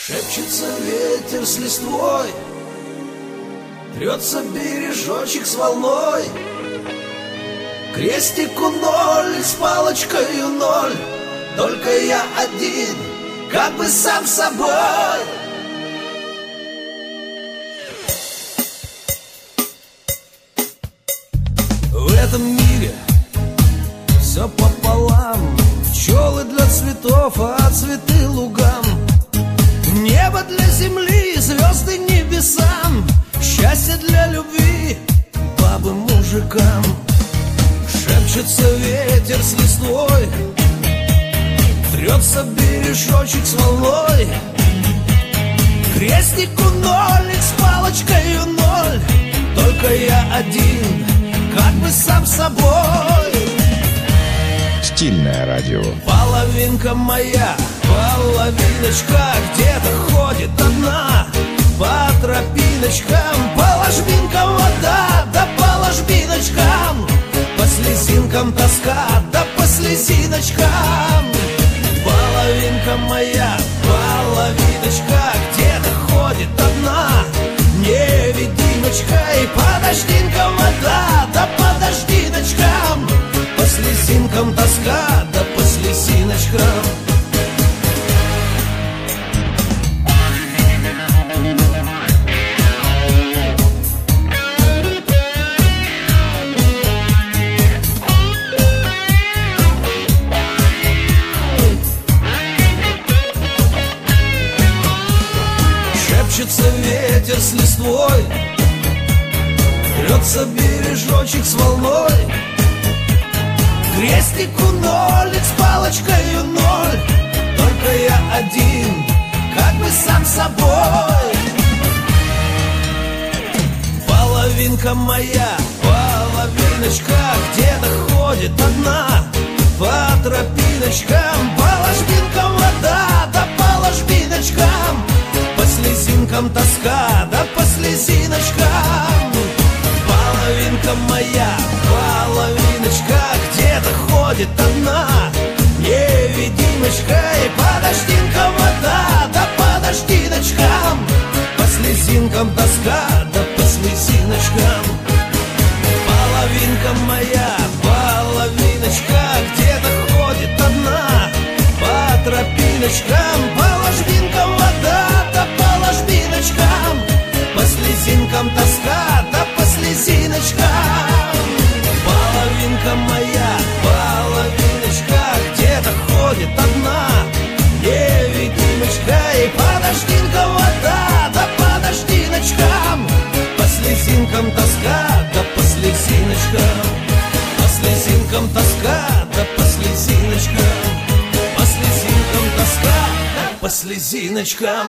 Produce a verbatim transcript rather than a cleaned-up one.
Шепчется ветер с листвой, трется бережочек с волной. Крестику ноль, с палочкою ноль, только я один, как бы сам собой. В этом мире все пополам, пчелы для цветов, а цветы лугам. Небо для земли, звезды небесам, счастье для любви, бабы мужикам. Шепчется ветер с листвой, трется бережочек с волной. Крестику ноль, с палочкою ноль, только я один, как бы сам собой. Стильное радио. Половинка моя, половиночка, где-то ходит одна по тропиночкам. По ложбинкам вода, да по ложбиночкам, по слезинкам тоска, да по слезиночкам. Половинка моя, половиночка, где-то ходит одна невидимочка. И по дождинкам вода, да по дождиночкам, по слезинкам тоска, да по слезиночкам. Шепчется ветер с листвой, трется бережочек с волной. Крестику ноль, с палочкою ноль, только я один, как бы сам собой. Половинка моя, половиночка, где-то ходит одна по тропиночкам. По ложбинкам вода, да по ложбиночкам, по слезинкам тоска, да по слезиночкам. Половинка моя, половиночка, где-то ходит одна невидимочка. И по дождинкам вода, да по дождиночкам, по слезинкам тоска, да по слезиночкам. Половинка моя, половиночка, где-то ходит одна по тропиночкам. По ложбинкам вода, да по ложбиночкам, по слезинкам тоска, да по слезиночкам. Половинка моя, половиночка, где-то ходит одна невидимочка. И по дождинкам вода, да по дождиночкам, по слезинкам тоска, да по слезиночкам. По слезинкам тоска, да по слезиночкам, по слезинкам тоска, да по слезиночкам.